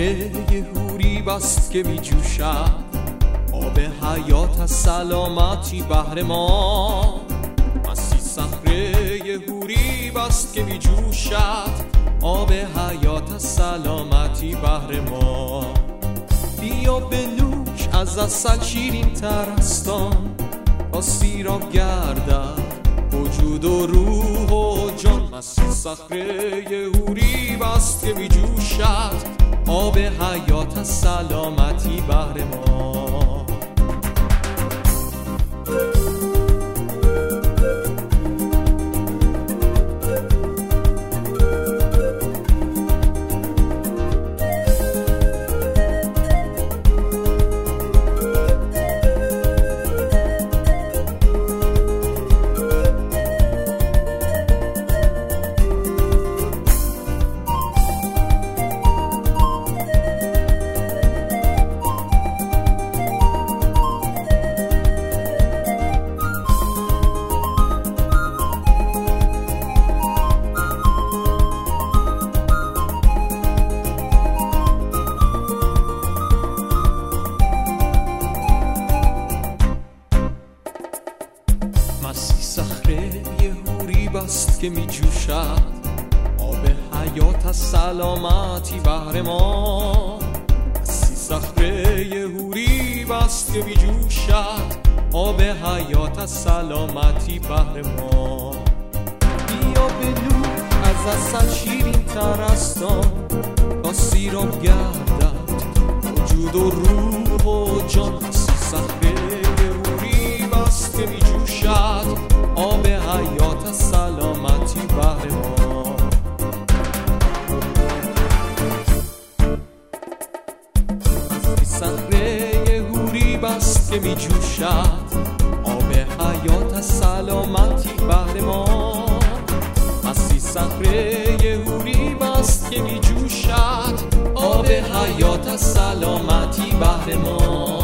صخره حوری بست که می جوشد، آب حیات از سلامتی بهر ما. مسیح صخره حوری بست که می جوشد، آب حیات از سلامتی بهر ما. بیا بنوش از عسل شیرین تر استان، تا سیراب گردد وجود و روح و جان. مسیح صخره حوری بست که می جوشد، آب حیات از سلامتی بهر ما. مسیح صخره حوری بست که می جوشد، آب حیات از سلامتی بهر ما. مسیح صخره حوری بست که می جوشد، آب حیات از سلامتی بهر ما. بیا بنوش از عسل شیرین تر استان، تا سیراب گردد وجود و روح و جان. مسیح صخره حوری بست که می جوشد، آب حیات از سلامتی بهر ما. مسیح صخره حوری بست که می جوشد، آب حیات از سلامتی بهر ما. مسیح صخره حوری بست که می جوشد، آب حیات از سلامتی بهر ما.